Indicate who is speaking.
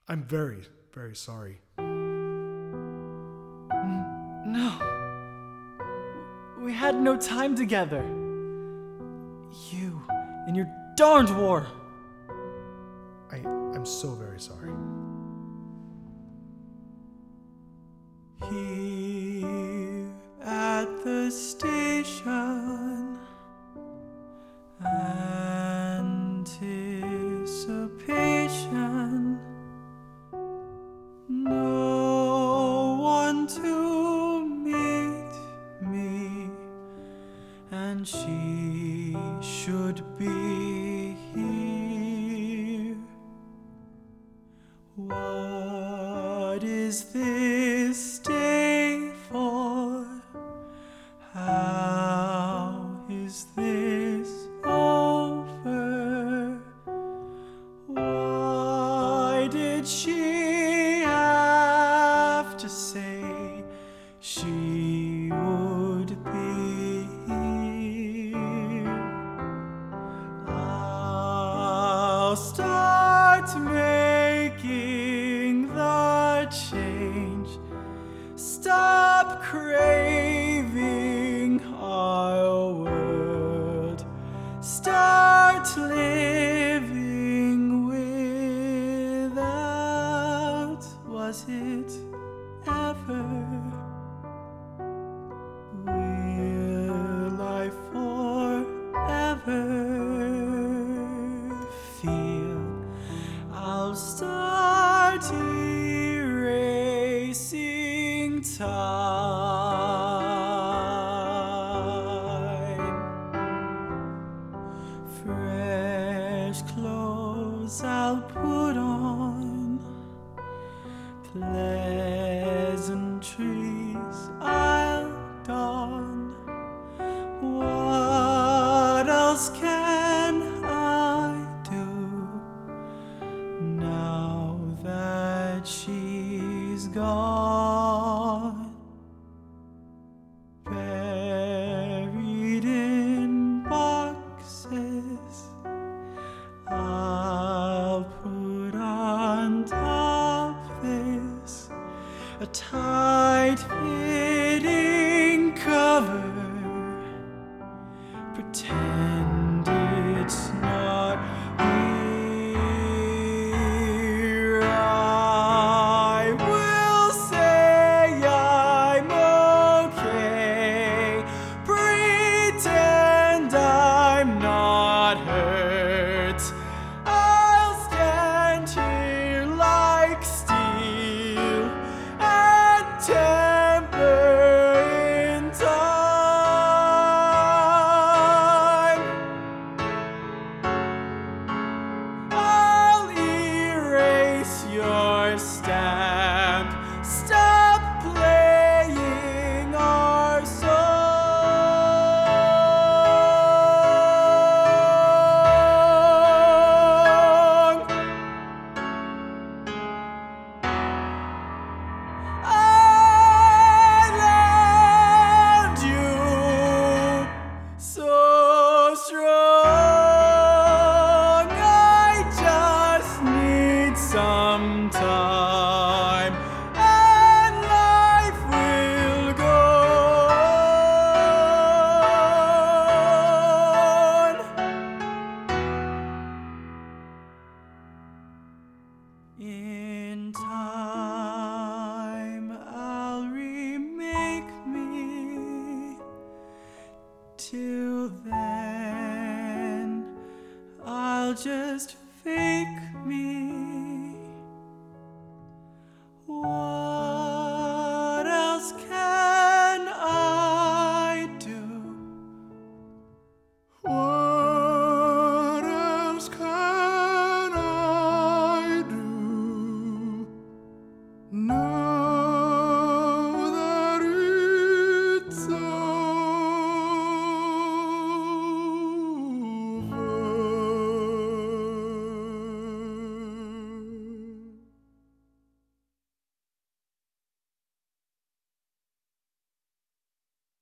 Speaker 1: I'm very, very sorry.
Speaker 2: No. We had no time together. You and your darned war.
Speaker 1: I'm so very sorry.
Speaker 2: Here at the station, anticipation, no one to meet me, and she should be here. What is this day for? How is this over? Why did she have to say she would be here? I'll start making the change. Stop craving our world. Start living without. Was it ever? Will I forever feel? I'll start erasing time. Fresh clothes I'll put on, pleasantries I'll don. What else can I do now that she's gone? Buried in boxes, I'll put on top this a tight-fitting cover. Pretend it's not here. I will say I'm okay. Pretend I'm not hurt. I'll stand here like steel and temper in time. I'll erase your stamp. Stop playing our song. I loved you so strong. I just need some time, and life will go on. In time, I'll remake me. Till then, I'll just fake me.